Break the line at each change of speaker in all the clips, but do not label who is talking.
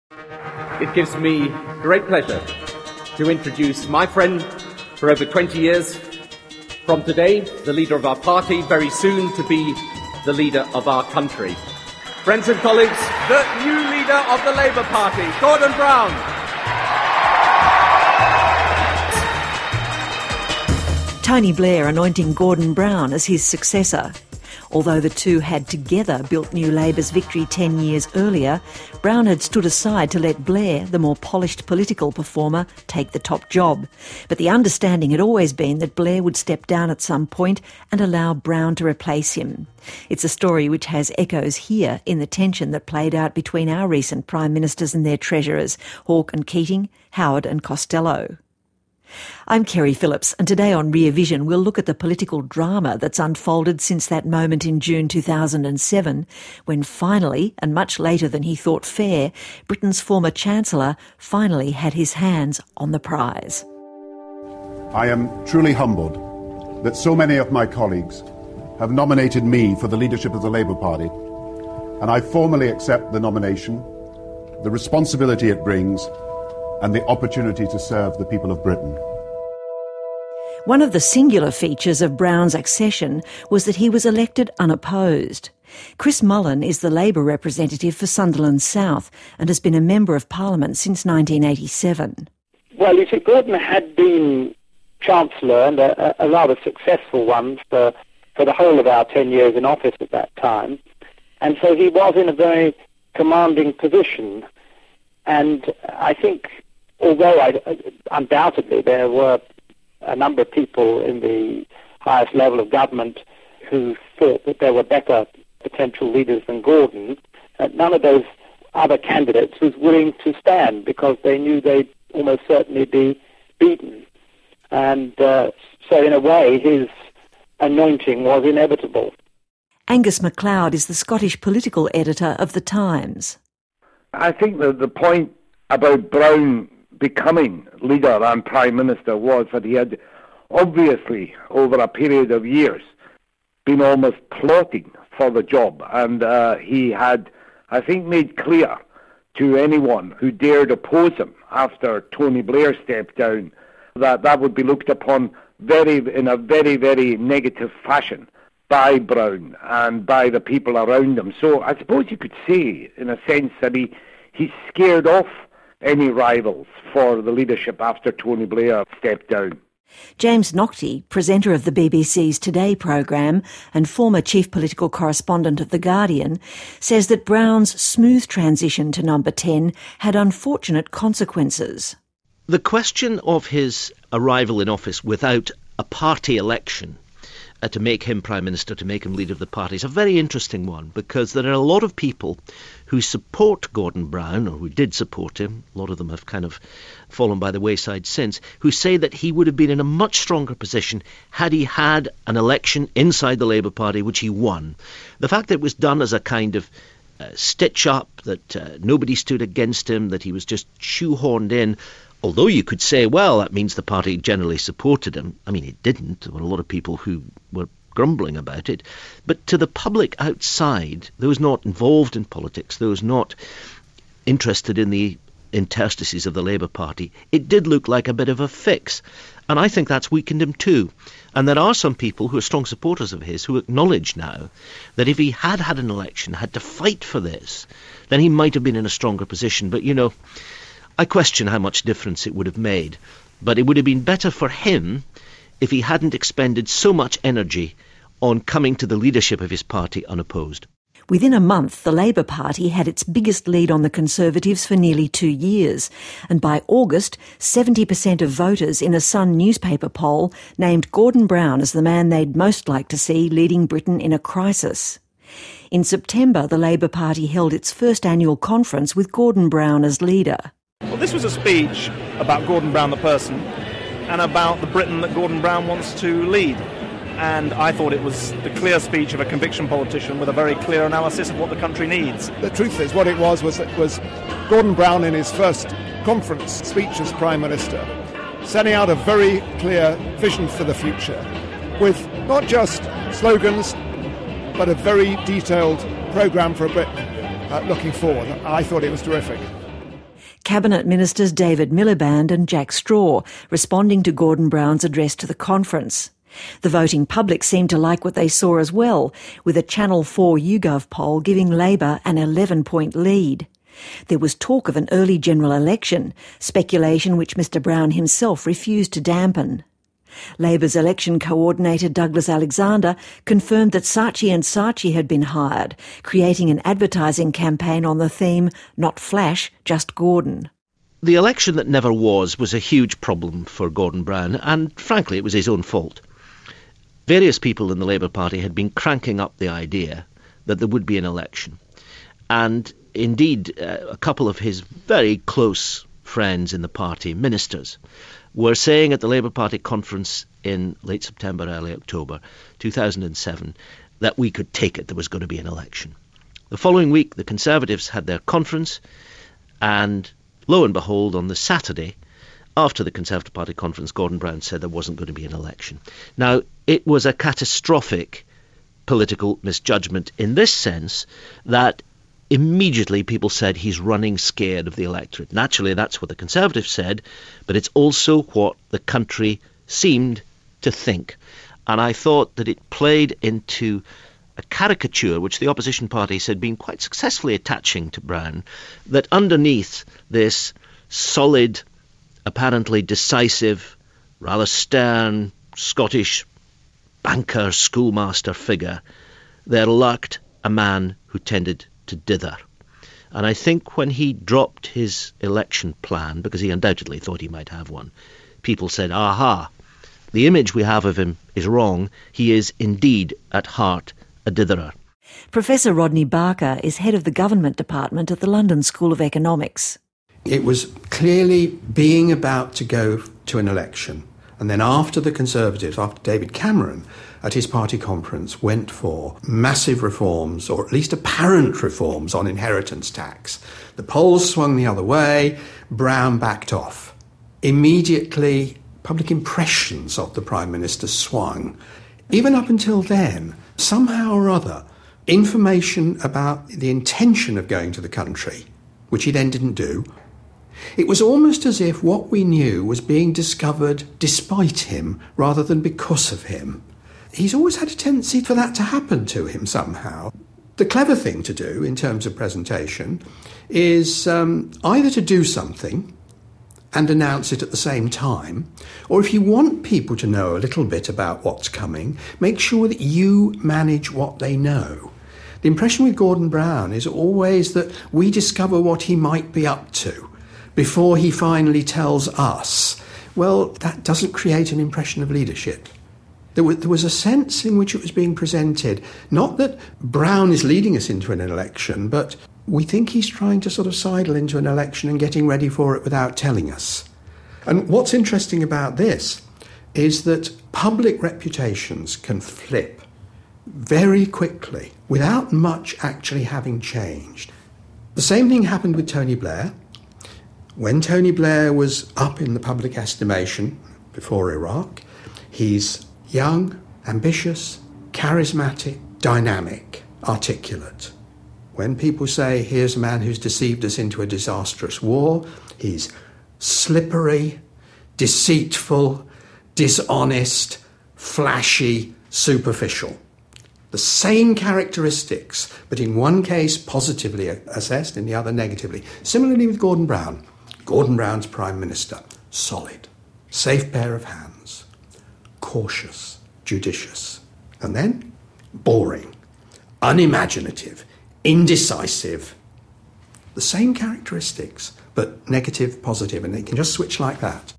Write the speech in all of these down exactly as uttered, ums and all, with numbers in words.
It gives me great pleasure to introduce my friend for over twenty years, from today, the leader of our party, very soon to be the leader of our country. Friends and colleagues, the new leader of the Labour Party, Gordon Brown.
Tony Blair anointing Gordon Brown as his successor. Although the two had together built New Labour's victory ten years earlier, Brown had stood aside to let Blair, the more polished political performer, take the top job. But the understanding had always been that Blair would step down at some point and allow Brown to replace him. It's a story which has echoes here in the tension that played out between our recent Prime Ministers and their Treasurers, Hawke and Keating, Howard and Costello. I'm Kerry Phillips, and today on Rear Vision we'll look at the political drama that's unfolded since that moment in June two thousand seven, when finally, and much later than he thought fair, Britain's former Chancellor finally had his hands on the prize.
I am truly humbled that so many of my colleagues have nominated me for the leadership of the Labour Party, and I formally accept the nomination, the responsibility it brings, and the opportunity to serve the people of Britain.
One of the singular features of Brown's accession was that he was elected unopposed. Chris Mullin is the Labour representative for Sunderland South and has been a Member of Parliament since nineteen eighty-seven.
Well, you see, Gordon had been Chancellor, and a, a rather successful one for, for the whole of our ten years in office at that time. And so he was in a very commanding position. And I think, although I, undoubtedly there were a number of people in the highest level of government who thought that there were better potential leaders than Gordon, uh, none of those other candidates was willing to stand because they knew they'd almost certainly be beaten. And uh, so in a way his anointing was inevitable.
Angus MacLeod is the Scottish political editor of The Times.
I think that the point about Brown becoming leader and Prime Minister was that he had obviously, over a period of years, been almost plotting for the job. And uh, he had, I think, made clear to anyone who dared oppose him after Tony Blair stepped down that that would be looked upon very in a very, very negative fashion by Brown and by the people around him. So I suppose you could say, in a sense, that he, he scared off any rivals for the leadership after Tony Blair stepped down.
James Naughtie, presenter of the B B C's Today programme and former chief political correspondent of The Guardian, says that Brown's smooth transition to number ten had unfortunate consequences.
The question of his arrival in office without a party election Uh, to make him Prime Minister, to make him leader of the party, is a very interesting one, because there are a lot of people who support Gordon Brown, or who did support him, a lot of them have kind of fallen by the wayside since, who say that he would have been in a much stronger position had he had an election inside the Labour Party, which he won. The fact that it was done as a kind of uh, stitch-up, that uh, nobody stood against him, that he was just shoehorned in, although you could say, well, that means the party generally supported him. I mean, it didn't. There were a lot of people who were grumbling about it. But to the public outside, those not involved in politics, those not interested in the interstices of the Labour Party, it did look like a bit of a fix. And I think that's weakened him too. And there are some people who are strong supporters of his who acknowledge now that if he had had an election, had to fight for this, then he might have been in a stronger position. But, you know, I question how much difference it would have made, but it would have been better for him if he hadn't expended so much energy on coming to the leadership of his party unopposed.
Within a month, the Labour Party had its biggest lead on the Conservatives for nearly two years, and by August, seventy percent of voters in a Sun newspaper poll named Gordon Brown as the man they'd most like to see leading Britain in a crisis. In September, the Labour Party held its first annual conference with Gordon Brown as leader.
Well, this was a speech about Gordon Brown the person and about the Britain that Gordon Brown wants to lead. And I thought it was the clear speech of a conviction politician with a very clear analysis of what the country needs.
The truth is, what it was was it was Gordon Brown in his first conference speech as Prime Minister, setting out a very clear vision for the future, with not just slogans, but a very detailed programme for Britain uh, looking forward. I thought it was terrific.
Cabinet Ministers David Miliband and Jack Straw, responding to Gordon Brown's address to the conference. The voting public seemed to like what they saw as well, with a Channel four YouGov poll giving Labor an eleven-point lead. There was talk of an early general election, speculation which Mr Brown himself refused to dampen. Labor's election coordinator Douglas Alexander confirmed that Saatchi and Saatchi had been hired, creating an advertising campaign on the theme, "Not Flash, just Gordon."
The election that never was was a huge problem for Gordon Brown, and frankly it was his own fault. Various people in the Labour Party had been cranking up the idea that there would be an election, and indeed uh, a couple of his very close friends in the party, ministers, were saying at the Labour Party conference in late September, early October two thousand seven that we could take it there was going to be an election. The following week the Conservatives had their conference, and lo and behold, on the Saturday after the Conservative Party conference, Gordon Brown said there wasn't going to be an election. Now, it was a catastrophic political misjudgment in this sense that immediately people said he's running scared of the electorate. Naturally, that's what the Conservatives said, but it's also what the country seemed to think. And I thought that it played into a caricature which the opposition parties had been quite successfully attaching to Brown, that underneath this solid, apparently decisive, rather stern Scottish banker, schoolmaster figure, there lurked a man who tended to dither. And I think when he dropped his election plan, because he undoubtedly thought he might have one, people said, aha, the image we have of him is wrong. He is indeed at heart a ditherer.
Professor Rodney Barker is head of the government department at the London School of Economics.
It was clearly being about to go to an election. And then after the Conservatives, after David Cameron, at his party conference, went for massive reforms, or at least apparent reforms, on inheritance tax, the polls swung the other way, Brown backed off. Immediately, public impressions of the Prime Minister swung. Even up until then, somehow or other, information about the intention of going to the country, which he then didn't do, it was almost as if what we knew was being discovered despite him rather than because of him. He's always had a tendency for that to happen to him somehow. The clever thing to do in terms of presentation is um, either to do something and announce it at the same time, or if you want people to know a little bit about what's coming, make sure that you manage what they know. The impression with Gordon Brown is always that we discover what he might be up to before he finally tells us. Well, that doesn't create an impression of leadership. There was, there was a sense in which it was being presented, not that Brown is leading us into an election, but we think he's trying to sort of sidle into an election and getting ready for it without telling us. And what's interesting about this is that public reputations can flip very quickly without much actually having changed. The same thing happened with Tony Blair. When Tony Blair was up in the public estimation before Iraq, he's young, ambitious, charismatic, dynamic, articulate. When people say, here's a man who's deceived us into a disastrous war, he's slippery, deceitful, dishonest, flashy, superficial. The same characteristics, but in one case positively assessed, in the other negatively. Similarly with Gordon Brown. Gordon Brown's Prime Minister, solid, safe pair of hands, cautious, judicious, and then boring, unimaginative, indecisive. The same characteristics, but negative, positive, and they can just switch like that.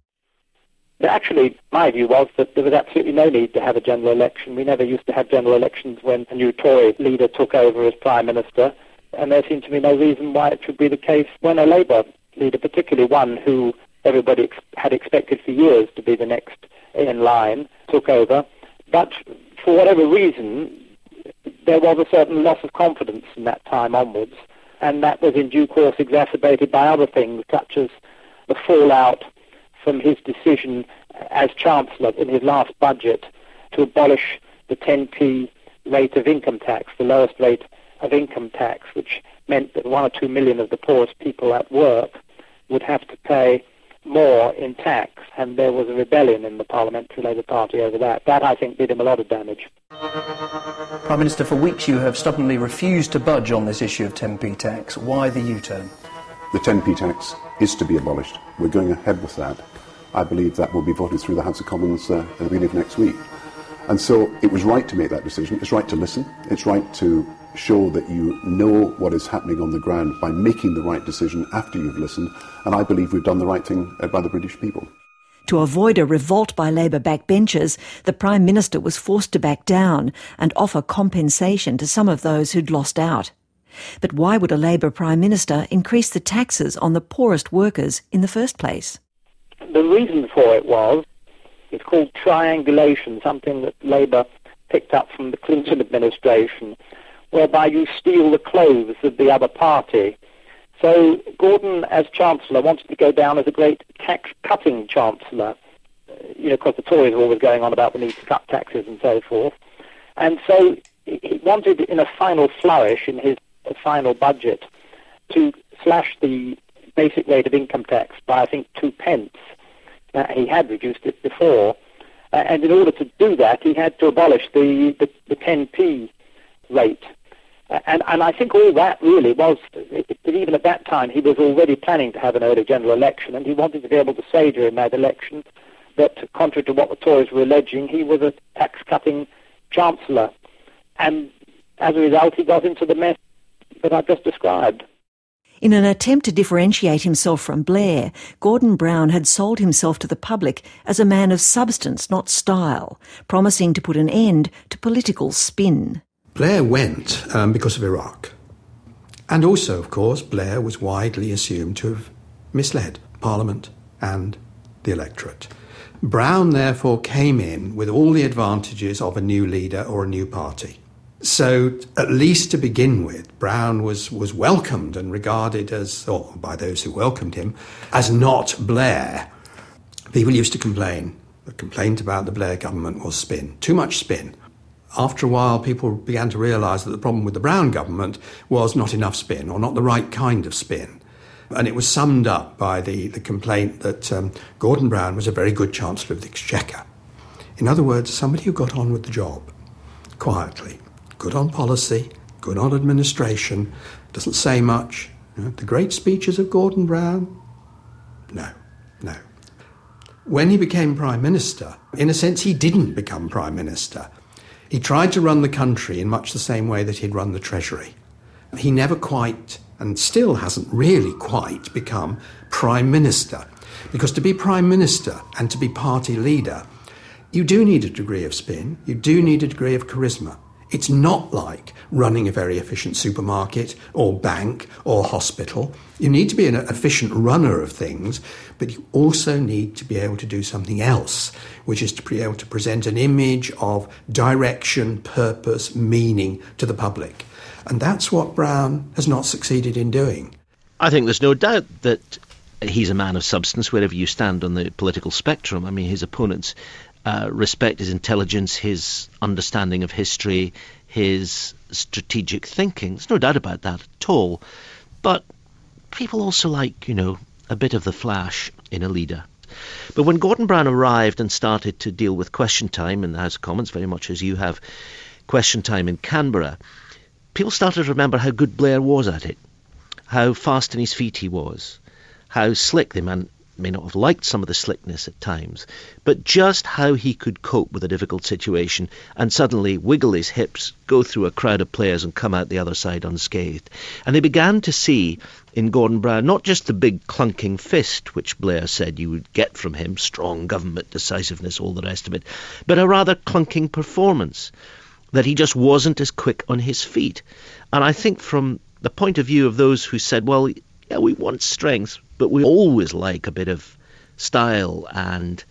Actually, my view was that there was absolutely no need to have a general election. We never used to have general elections when a new Tory leader took over as Prime Minister, and there seemed to be no reason why it should be the case when a Labour leader, particularly one who everybody ex- had expected for years to be the next in line, took over. But for whatever reason, there was a certain loss of confidence from that time onwards, and that was in due course exacerbated by other things, such as the fallout from his decision as Chancellor in his last budget to abolish the ten p rate of income tax, the lowest rate of income tax, which meant that one or two million of the poorest people at work would have to pay more in tax, and there was a rebellion in the Parliamentary Labour Party over that. That, I think, did him a lot of damage.
Prime Minister, for weeks you have stubbornly refused to budge on this issue of ten p tax. Why the U-turn?
The ten p tax is to be abolished. We're going ahead with that. I believe that will be voted through the House of Commons uh, at the beginning of next week. And so it was right to make that decision. It's right to listen. It's right to show that you know what is happening on the ground by making the right decision after you've listened. And I believe we've done the right thing uh, by the British people.
To avoid a revolt by Labour backbenchers, the Prime Minister was forced to back down and offer compensation to some of those who'd lost out. But why would a Labour Prime Minister increase the taxes on the poorest workers in the first place?
The reason for it was, it's called triangulation, something that Labour picked up from the Clinton administration, whereby you steal the clothes of the other party. So Gordon, as Chancellor, wanted to go down as a great tax-cutting Chancellor, you know, because the Tories were always going on about the need to cut taxes and so forth. And so he wanted, in a final flourish in his final budget, to slash the basic rate of income tax by, I think, two pence. Uh, he had reduced it before. Uh, and in order to do that, he had to abolish the, the, the ten p rate. And, and I think all that really was, that even at that time, he was already planning to have an early general election, and he wanted to be able to say during that election that, contrary to what the Tories were alleging, he was a tax-cutting Chancellor. And as a result, he got into the mess that I've just described.
In an attempt to differentiate himself from Blair, Gordon Brown had sold himself to the public as a man of substance, not style, promising to put an end to political spin.
Blair went um, because of Iraq. And also, of course, Blair was widely assumed to have misled Parliament and the electorate. Brown, therefore, came in with all the advantages of a new leader or a new party. So, at least to begin with, Brown was, was welcomed and regarded as, or by those who welcomed him, as not Blair. People used to complain. The complaint about the Blair government was spin. Too much spin. After a while, people began to realise that the problem with the Brown government was not enough spin, or not the right kind of spin. And it was summed up by the, the complaint that um, Gordon Brown was a very good Chancellor of the Exchequer. In other words, somebody who got on with the job, quietly. Good on policy, good on administration, doesn't say much. You know, the great speeches of Gordon Brown? No, no. When he became Prime Minister, in a sense, he didn't become Prime Minister. He tried to run the country in much the same way that he'd run the Treasury. He never quite, and still hasn't really quite, become Prime Minister. Because to be Prime Minister and to be party leader, you do need a degree of spin, you do need a degree of charisma. It's not like running a very efficient supermarket or bank or hospital. You need to be an efficient runner of things, but you also need to be able to do something else, which is to be able to present an image of direction, purpose, meaning to the public. And that's what Brown has not succeeded in doing.
I think there's no doubt that he's a man of substance wherever you stand on the political spectrum. I mean, his opponents Uh, respect his intelligence, his understanding of history, his strategic thinking. There's no doubt about that at all. But people also like, you know, a bit of the flash in a leader. But when Gordon Brown arrived and started to deal with Question Time in the House of Commons, very much as you have Question Time in Canberra, people started to remember how good Blair was at it, how fast in his feet he was, how slick the man may not have liked some of the slickness at times, but just how he could cope with a difficult situation and suddenly wiggle his hips, go through a crowd of players and come out the other side unscathed. And they began to see in Gordon Brown not just the big clunking fist which Blair said you would get from him, strong government, decisiveness, all the rest of it, but a rather clunking performance, that he just wasn't as quick on his feet. And I think from the point of view of those who said, well, yeah, we want strength, but we always like a bit of style and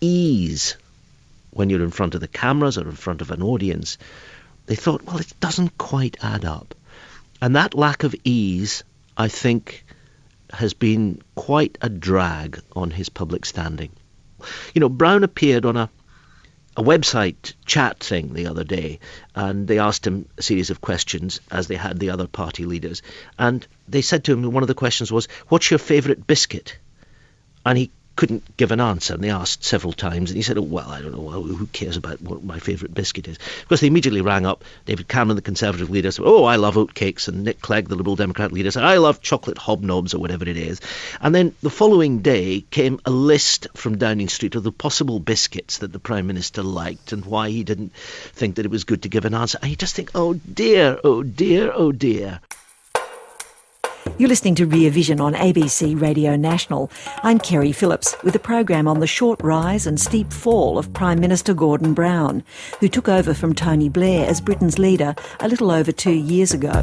ease when you're in front of the cameras or in front of an audience, they thought, well, it doesn't quite add up. And that lack of ease, I think, has been quite a drag on his public standing. You know, Brown appeared on a a website chat thing the other day, and they asked him a series of questions, as they had the other party leaders, and they said to him, one of the questions was, what's your favourite biscuit? And he couldn't give an answer, and they asked several times, and he said, oh, well, I don't know, well, who cares about what my favourite biscuit is? Of course, they immediately rang up David Cameron, the Conservative leader, said, oh, I love oatcakes, and Nick Clegg, the Liberal Democrat leader, said, I love chocolate hobnobs, or whatever it is. And then the following day came a list from Downing Street of the possible biscuits that the Prime Minister liked, and why he didn't think that it was good to give an answer. And you just think, oh dear, oh dear, oh dear.
You're listening to Rear Vision on A B C Radio National. I'm Kerry Phillips with a program on the short rise and steep fall of Prime Minister Gordon Brown, who took over from Tony Blair as Britain's leader a little over two years ago.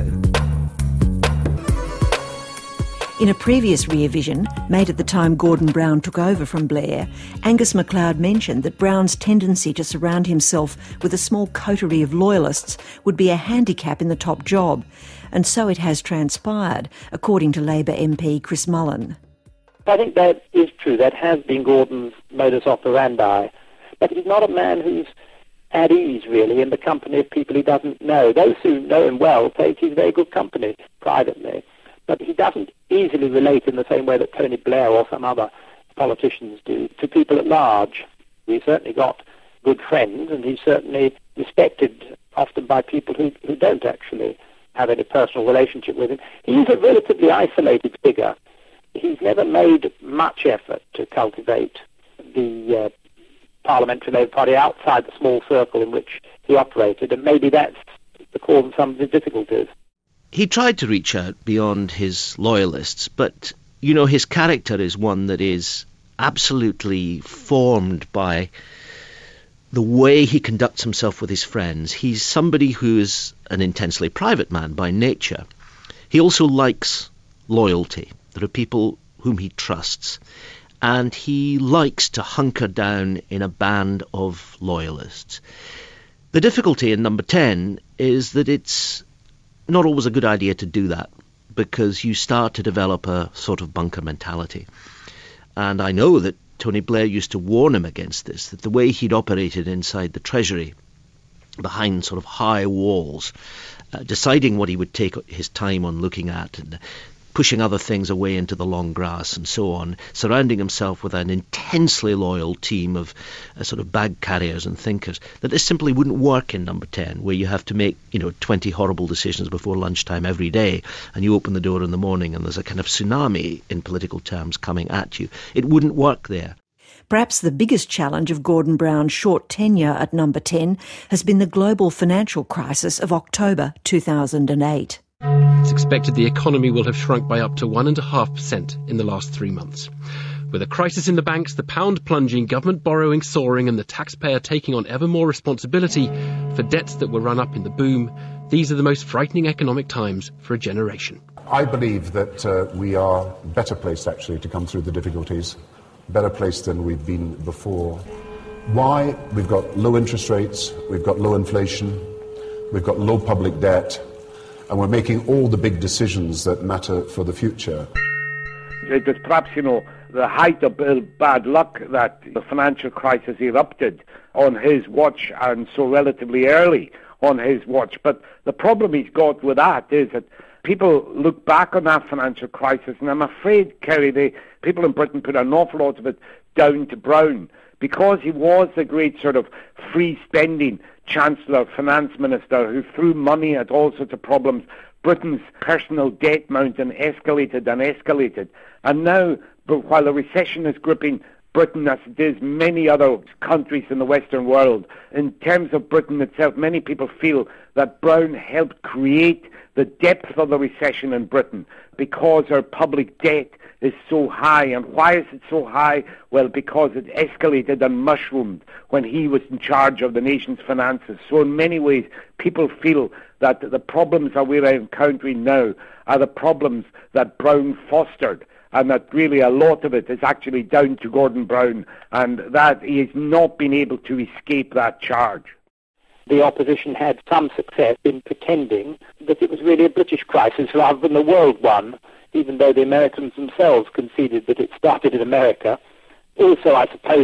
In a previous Rear Vision, made at the time Gordon Brown took over from Blair, Angus MacLeod mentioned that Brown's tendency to surround himself with a small coterie of loyalists would be a handicap in the top job, and so it has transpired, according to Labor M P Chris Mullin.
I think that is true. That has been Gordon's modus operandi. But he's not a man who's at ease, really, in the company of people he doesn't know. Those who know him well say he's very good company privately. But he doesn't easily relate in the same way that Tony Blair or some other politicians do to people at large. He's certainly got good friends, and he's certainly respected often by people who, who don't actually have any personal relationship with him. He's a relatively isolated figure. He's never made much effort to cultivate the uh, Parliamentary Labour Party outside the small circle in which he operated, and maybe that's the cause of some of his difficulties.
He tried to reach out beyond his loyalists, but, you know, his character is one that is absolutely formed by the way he conducts himself with his friends. He's somebody who is an intensely private man by nature. He also likes loyalty. There are people whom he trusts, and he likes to hunker down in a band of loyalists. The difficulty in Number ten is that it's not always a good idea to do that, because you start to develop a sort of bunker mentality. And I know that Tony Blair used to warn him against this, that the way he'd operated inside the Treasury, behind sort of high walls, uh, deciding what he would take his time on looking at, and pushing other things away into the long grass and so on, surrounding himself with an intensely loyal team of uh, sort of bag carriers and thinkers, that this simply wouldn't work in Number ten, where you have to make, you know, twenty horrible decisions before lunchtime every day, and you open the door in the morning and there's a kind of tsunami, in political terms, coming at you. It wouldn't work there.
Perhaps the biggest challenge of Gordon Brown's short tenure at Number ten has been the global financial crisis of October two thousand eight.
It's expected the economy will have shrunk by up to one point five percent in the last three months. With a crisis in the banks, the pound plunging, government borrowing soaring, and the taxpayer taking on ever more responsibility for debts that were run up in the boom, these are the most frightening economic times for a generation.
I believe that uh, we are better placed, actually, to come through the difficulties, better placed than we've been before. Why? We've got low interest rates, we've got low inflation, we've got low public debt, and we're making all the big decisions that matter for the future.
It was perhaps, you know, the height of bad luck that the financial crisis erupted on his watch, and so relatively early on his watch. But the problem he's got with that is that people look back on that financial crisis, and I'm afraid, Kerry, they, people in Britain put an awful lot of it down to Brown, because he was the great sort of free-spending Chancellor, Finance Minister, who threw money at all sorts of problems. Britain's personal debt mountain escalated and escalated. And now, while the recession is gripping Britain as it is many other countries in the Western world, in terms of Britain itself, many people feel that Brown helped create the depth of the recession in Britain because our public debt is so high. And why is it so high? Well, because it escalated and mushroomed when he was in charge of the nation's finances. So in many ways, people feel that the problems that we're encountering now are the problems that Brown fostered, and that really a lot of it is actually down to Gordon Brown, and that he has not been able to escape that charge.
The opposition had some success in pretending that it was really a British crisis rather than a world one, even though the Americans themselves conceded that it started in America. Also, I suppose,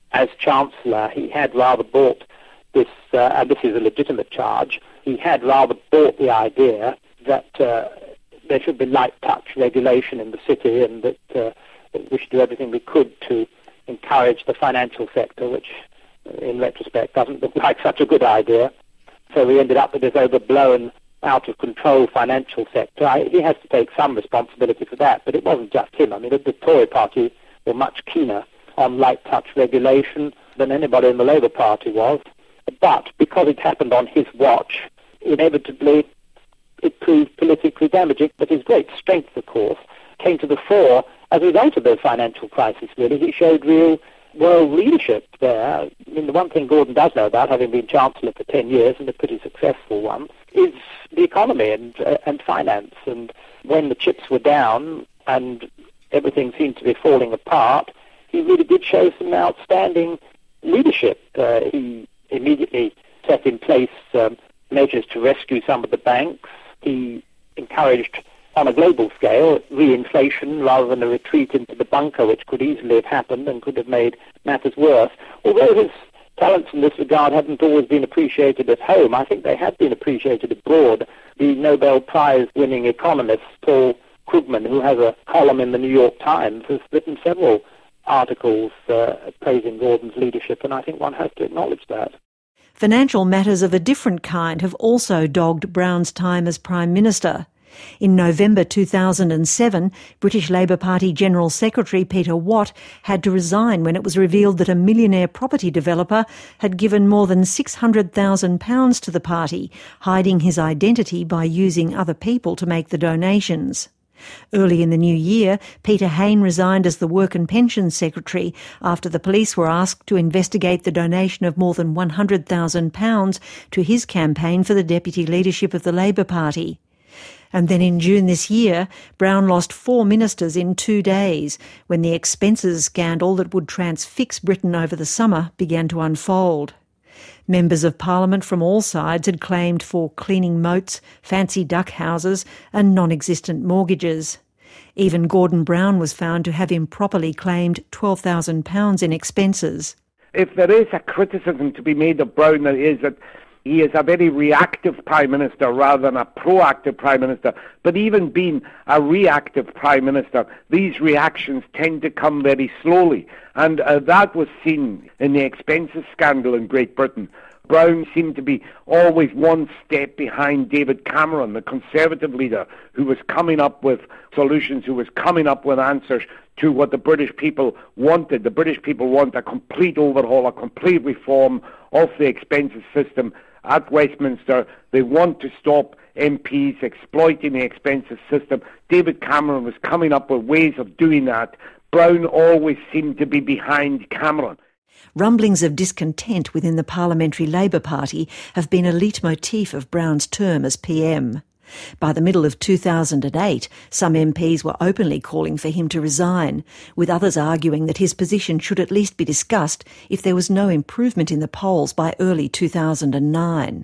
as Chancellor, he had rather bought this, uh, and this is a legitimate charge, he had rather bought the idea that uh, there should be light touch regulation in the city, and that uh, we should do everything we could to encourage the financial sector, which in retrospect doesn't look like such a good idea. So we ended up with this overblown, out of control financial sector. I, he has to take some responsibility for that, but it wasn't just him. I mean, the, the Tory party were much keener on light touch regulation than anybody in the Labour Party was. But because it happened on his watch, inevitably it proved politically damaging. But his great strength, of course, came to the fore as a result of the financial crisis, really. He showed real world leadership there. I mean, the one thing Gordon does know about, having been Chancellor for ten years, and a pretty successful one, is the economy and, uh, and finance. And when the chips were down and everything seemed to be falling apart, he really did show some outstanding leadership. Uh, he immediately set in place um, measures to rescue some of the banks. He encouraged, on a global scale, re-inflation rather than a retreat into the bunker, which could easily have happened and could have made matters worse. Although his talents in this regard hadn't always been appreciated at home, I think they had been appreciated abroad. The Nobel Prize-winning economist Paul Krugman, who has a column in the New York Times, has written several articles uh, praising Gordon's leadership, and I think one has to acknowledge that.
Financial matters of a different kind have also dogged Brown's time as Prime Minister. In November two thousand seven, British Labour Party General Secretary Peter Watt had to resign when it was revealed that a millionaire property developer had given more than six hundred thousand pounds to the party, hiding his identity by using other people to make the donations. Early in the new year, Peter Hain resigned as the Work and Pensions Secretary after the police were asked to investigate the donation of more than one hundred thousand pounds to his campaign for the deputy leadership of the Labour Party. And then in June this year, Brown lost four ministers in two days when the expenses scandal that would transfix Britain over the summer began to unfold. Members of Parliament from all sides had claimed for cleaning moats, fancy duck houses and non-existent mortgages. Even Gordon Brown was found to have improperly claimed twelve thousand pounds in expenses.
If there is a criticism to be made of Brown, it is that he is a very reactive Prime Minister rather than a proactive Prime Minister. But even being a reactive Prime Minister, these reactions tend to come very slowly. And uh, that was seen in the expenses scandal in Great Britain. Brown seemed to be always one step behind David Cameron, the Conservative leader, who was coming up with solutions, who was coming up with answers to what the British people wanted. The British people want a complete overhaul, a complete reform of the expenses system at Westminster. They want to stop M Ps exploiting the expenses system. David Cameron was coming up with ways of doing that. Brown always seemed to be behind Cameron.
Rumblings of discontent within the Parliamentary Labour Party have been a leitmotif of Brown's term as P M. By the middle of two thousand eight, some M Ps were openly calling for him to resign, with others arguing that his position should at least be discussed if there was no improvement in the polls by early two thousand nine.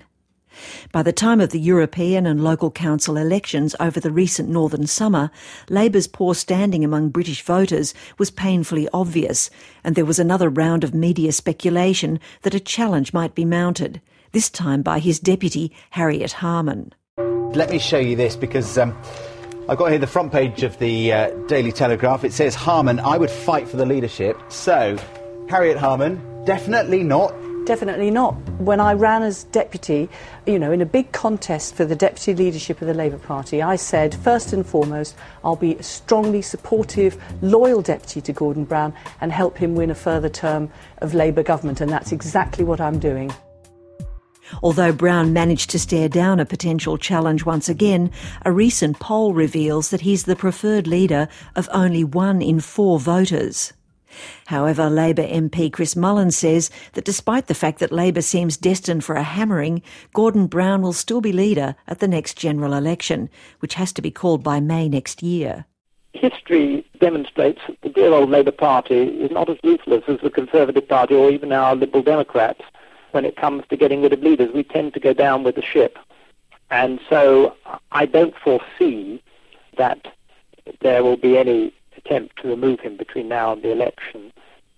By the time of the European and local council elections over the recent northern summer, Labour's poor standing among British voters was painfully obvious, and there was another round of media speculation that a challenge might be mounted, this time by his deputy, Harriet Harman.
Let me show you this, because um, I've got here the front page of the uh, Daily Telegraph. It says, Harman, I would fight for the leadership. So, Harriet Harman, definitely not.
Definitely not. When I ran as deputy, you know, in a big contest for the deputy leadership of the Labour Party, I said, first and foremost, I'll be a strongly supportive, loyal deputy to Gordon Brown and help him win a further term of Labour government, and that's exactly what I'm doing.
Although Brown managed to stare down a potential challenge once again, a recent poll reveals that he's the preferred leader of only one in four voters. However, Labour M P Chris Mullins says that despite the fact that Labour seems destined for a hammering, Gordon Brown will still be leader at the next general election, which has to be called by May next year.
History demonstrates that the dear old Labour Party is not as ruthless as the Conservative Party or even our Liberal Democrats. When it comes to getting rid of leaders, we tend to go down with the ship. And so I don't foresee that there will be any attempt to remove him between now and the election.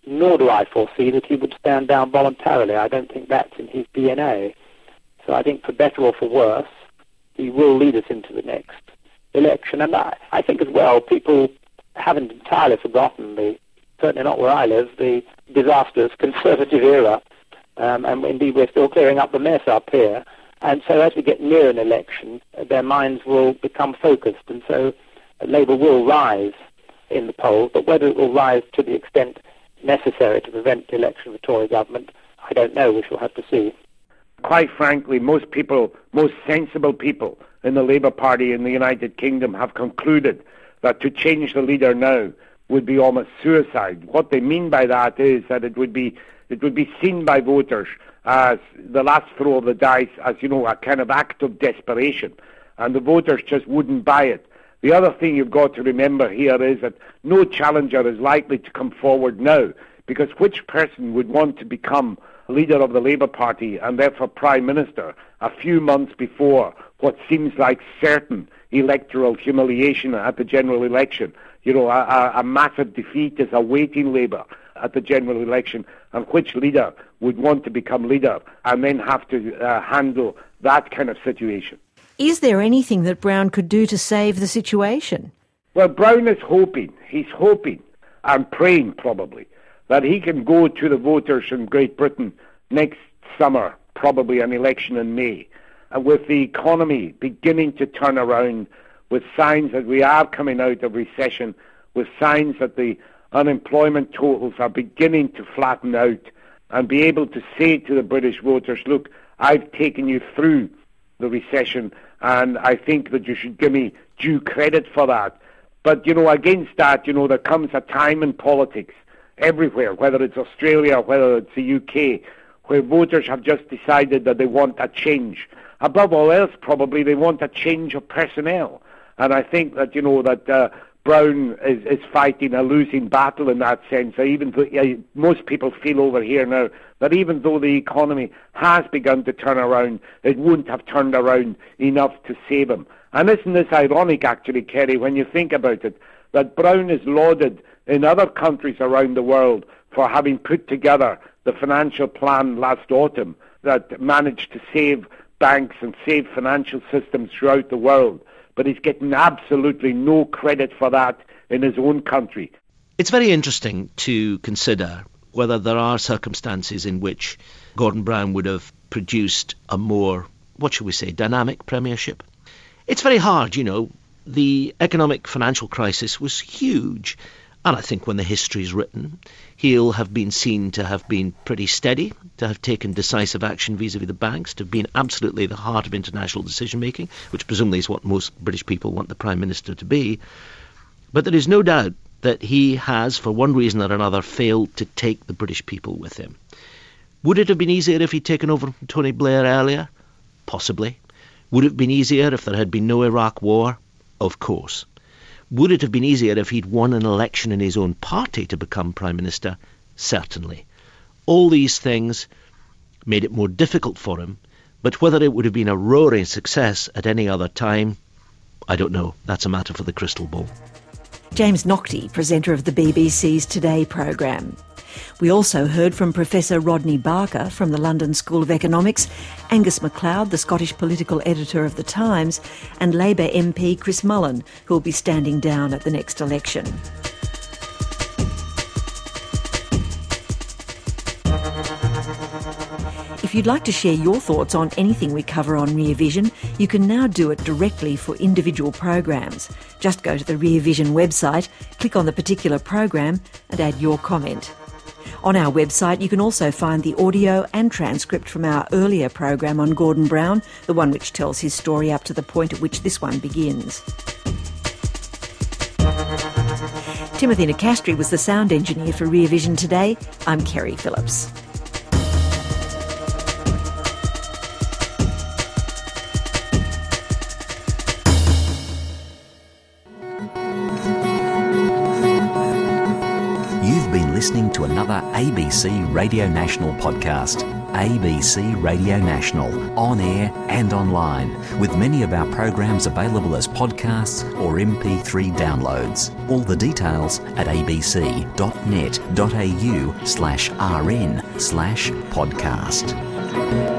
nor do I foresee that he would stand down voluntarily. I don't think that's in his D N A. So I think for better or for worse, he will lead us into the next election. And I, I think as well, people haven't entirely forgotten the, certainly not where I live, the disastrous Conservative era. Um, and indeed, we're still clearing up the mess up here. And so as we get near an election, their minds will become focused. And so Labour will rise in the polls, but whether it will rise to the extent necessary to prevent the election of a Tory government, I don't know. We shall have to see.
Quite frankly, most people, most sensible people in the Labour Party in the United Kingdom have concluded that to change the leader now would be almost suicide. What they mean by that is that it would be it would be seen by voters as the last throw of the dice, as, you know, a kind of act of desperation, and the voters just wouldn't buy it. The other thing you've got to remember here is that no challenger is likely to come forward now, because which person would want to become leader of the Labour Party and therefore Prime Minister a few months before what seems like certain electoral humiliation at the general election? You know, a, a massive defeat is awaiting Labour at the general election, and which leader would want to become leader and then have to uh, handle that kind of situation?
Is there anything that Brown could do to save the situation?
Well, Brown is hoping, he's hoping and praying probably, that he can go to the voters in Great Britain next summer, probably an election in May, and with the economy beginning to turn around, with signs that we are coming out of recession, with signs that the unemployment totals are beginning to flatten out, and be able to say to the British voters, look, I've taken you through the recession, and I think that you should give me due credit for that. But, you know, against that, you know, there comes a time in politics everywhere, whether it's Australia, whether it's the U K, where voters have just decided that they want a change. Above all else, probably, they want a change of personnel. And I think that, you know, that uh, Brown is, is fighting a losing battle in that sense. Even though, uh, most people feel over here now that even though the economy has begun to turn around, it wouldn't have turned around enough to save him. And isn't this ironic, actually, Kerry, when you think about it, that Brown is lauded in other countries around the world for having put together the financial plan last autumn that managed to save banks and save financial systems throughout the world. But he's getting absolutely no credit for that in his own country.
It's very interesting to consider whether there are circumstances in which Gordon Brown would have produced a more, what shall we say, dynamic premiership. It's very hard, you know. The economic financial crisis was huge. And I think when the history is written, he'll have been seen to have been pretty steady, to have taken decisive action vis-à-vis the banks, to have been absolutely the heart of international decision-making, which presumably is what most British people want the Prime Minister to be. But there is no doubt that he has, for one reason or another, failed to take the British people with him. Would it have been easier if he'd taken over from Tony Blair earlier? Possibly. Would it have been easier if there had been no Iraq war? Of course. Would it have been easier if he'd won an election in his own party to become Prime Minister? Certainly. All these things made it more difficult for him, but whether it would have been a roaring success at any other time, I don't know. That's a matter for the crystal ball.
James Naughtie, presenter of the B B C's Today programme. We also heard from Professor Rodney Barker from the London School of Economics, Angus MacLeod, the Scottish political editor of The Times, and Labour M P Chris Mullin, who will be standing down at the next election. If you'd like to share your thoughts on anything we cover on Rear Vision, you can now do it directly for individual programs. Just go to the Rear Vision website, click on the particular program and add your comment. On our website, you can also find the audio and transcript from our earlier program on Gordon Brown, the one which tells his story up to the point at which this one begins. Timothy Nicastri was the sound engineer for Rear Vision today. I'm Kerry Phillips.
You've been listening to another A B C Radio National podcast. A B C Radio National, on air and online, with many of our programs available as podcasts or M P three downloads. All the details at abc.net.au slash rn slash podcast.